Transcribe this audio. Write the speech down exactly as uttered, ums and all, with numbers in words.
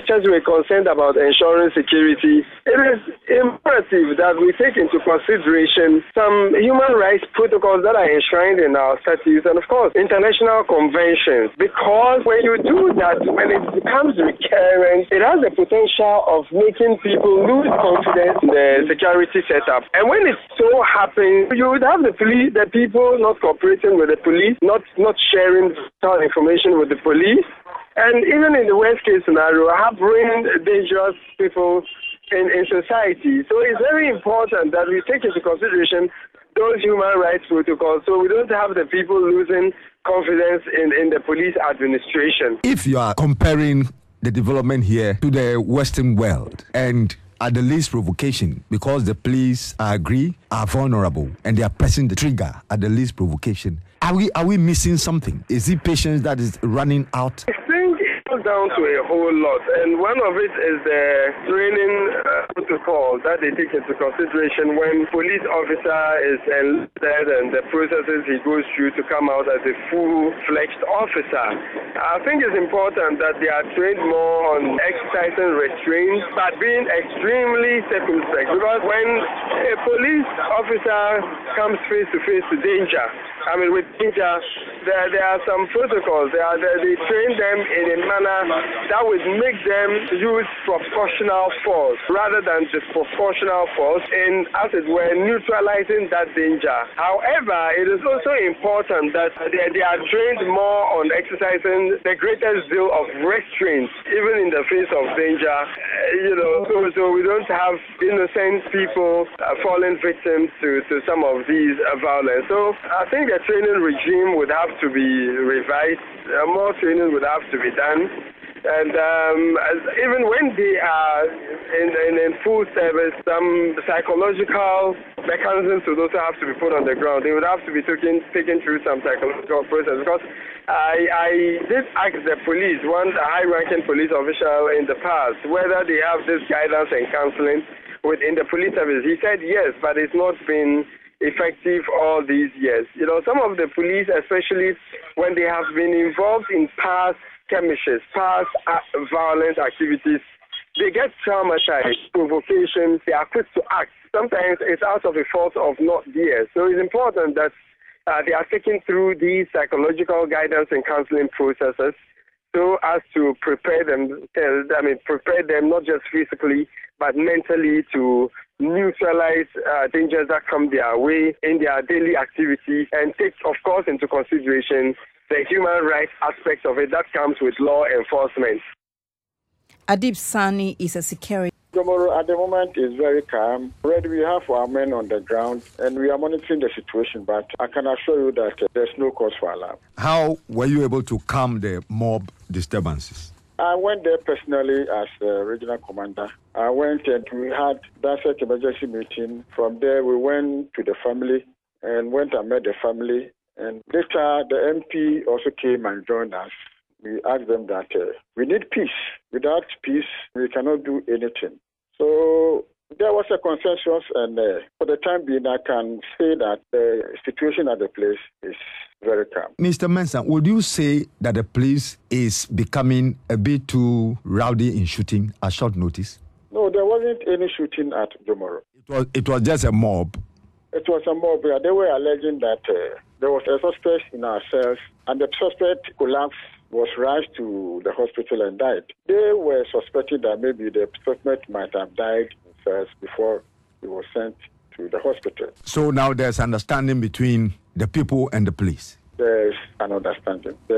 much as we're concerned about ensuring security, it is imperative that we take into consideration some human rights protocols that are enshrined in our statutes and, of course, international conventions. Because when you do that, when it becomes recurrent, it has the potential of making people lose confidence in the security setup. And when it so happens, you would have the police, the people not cooperating with the police, not not sharing information with the police, and even in the worst case scenario, harboring dangerous people in, in society. So it's very important that we take into consideration those human rights protocols so we don't have the people losing confidence in, in the police administration. If you are comparing the development here to the Western world and at the least provocation, because the police, I agree, are vulnerable and they are pressing the trigger at the least provocation, are we are we missing something? Is it patience that is running out? I think it comes down to a whole lot, and one of it is the training uh, protocol that they take into consideration when police officer is enlisted and the processes he goes through to come out as a full-fledged officer. I think it's important that they are trained more on exercising restraint, but being extremely circumspect, because when a police officer comes face to face to danger, I mean, with danger, there, there are some protocols. They, are, they, they train them in a manner that would make them use proportional force rather than disproportional force in, as it were, neutralizing that danger. However, it is also important that they, they are trained more on exercising the greatest deal of restraint, even in the face of danger. Uh, you know, so, so we don't have innocent people uh, falling victims to, to some of these uh, violence. So I think the training regime would have to be revised. Uh, more training would have to be done. And um, as, even when they are in, in, in full service, some psychological mechanisms would also have to be put on the ground. They would have to be taken, taken through some psychological process. Because I, I did ask the police, one high-ranking police official in the past, whether they have this guidance and counseling within the police service. He said yes, but it's not been effective all these years. You know, some of the police, especially when they have been involved in past skirmishes, past uh, violent activities, they get traumatized, provocations, they are quick to act. Sometimes it's out of a fault of not theirs. So it's important that uh, they are taken through these psychological guidance and counseling processes so as to prepare them, uh, I mean, prepare them not just physically, but mentally to neutralize uh, dangers that come their way in their daily activity and take, of course, into consideration the human rights aspect of it that comes with law enforcement. Adib Sani is a security. Tomorrow, at the moment, is very calm. Already we have our men on the ground and we are monitoring the situation, but I can assure you that uh, there's no cause for alarm. How were you able to calm the mob disturbances? I went there personally as uh, regional commander. I went and we had that set emergency meeting. From there, we went to the family and went and met the family. And later, the M P also came and joined us. We asked them that uh, we need peace. Without peace, we cannot do anything. So there was a consensus, and uh, for the time being, I can say that the situation at the place is very calm. Mister Mensah, would you say that the police is becoming a bit too rowdy in shooting at short notice? No, there wasn't any shooting at Jomoro. It was, it was just a mob. It was a mob. They were alleging that uh, there was a suspect in our cells, and the suspect collapsed, was rushed to the hospital and died. They were suspecting that maybe the suspect might have died first before he was sent to the hospital. So now there's understanding between the people and the police? There's an understanding.